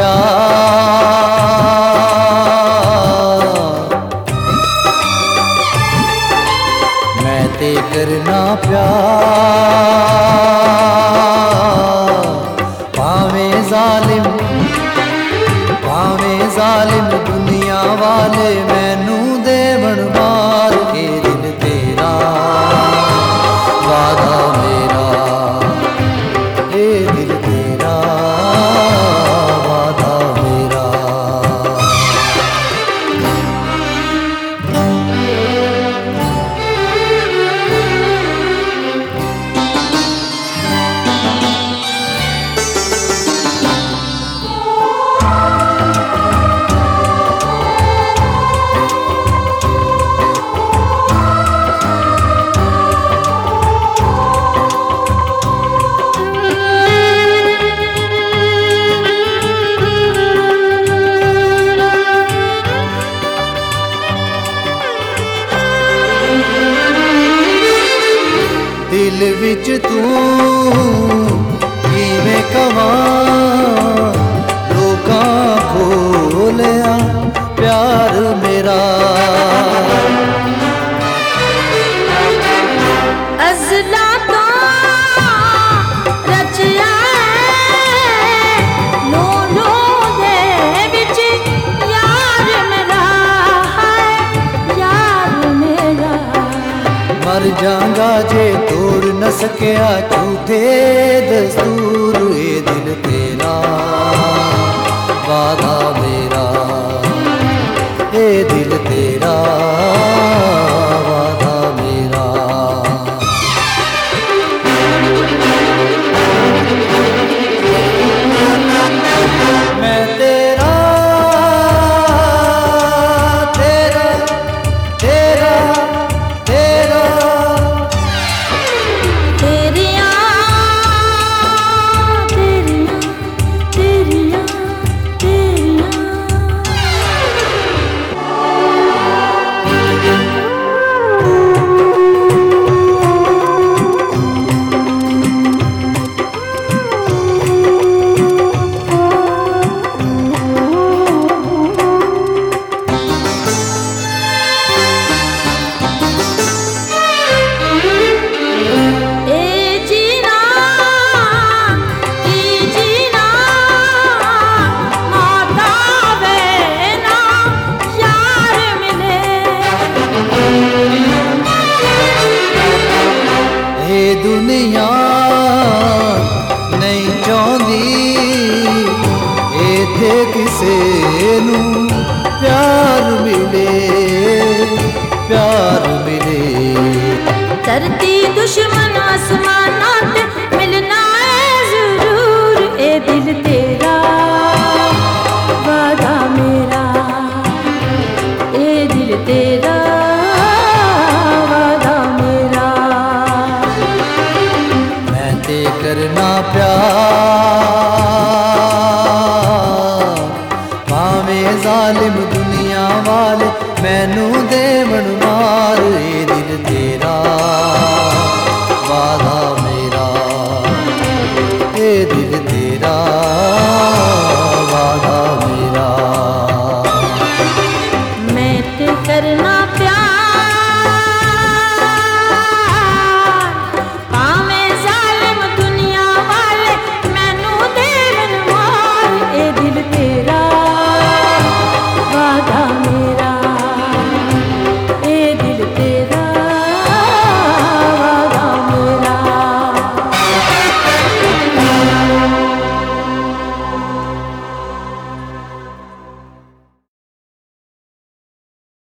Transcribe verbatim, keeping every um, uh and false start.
प्यार, मैं ते करना प्यार। भावे जालिम भावे जालिम दुनिया वाले मैनू देवन मार के दिल तेरा वादा मेरा, ए दिल तेरा वादा मेरा। दिल विच तू किवें कवां लोकां खोलिया प्यार मेरा। अज़ला तो रचिया लो लो दे विच यार मेरा है, यार मेरा। मर जांगा जे तोड़ न सकिया झूठे दस्तूर, ए दिल तेरा वादा मेरा, ए दिल तेरा वादा मेरा। मैं तेरा तेरा तेरा तेरा तेरियां तेरियां तेरियां तेरियां। दुनिया नहीं चाहती इत्थे किसे नू प्यार मिले, प्यार मिले। धरती दुश्मन आसमाना ते मिलना है जरूर, ए दिल तेरा वादा मेरा, ए दिल तेरा वादा मेरा। मैं ते करना प्यार, भावे जालिम दुनिया वाले मैनू देवन मार, ए दिल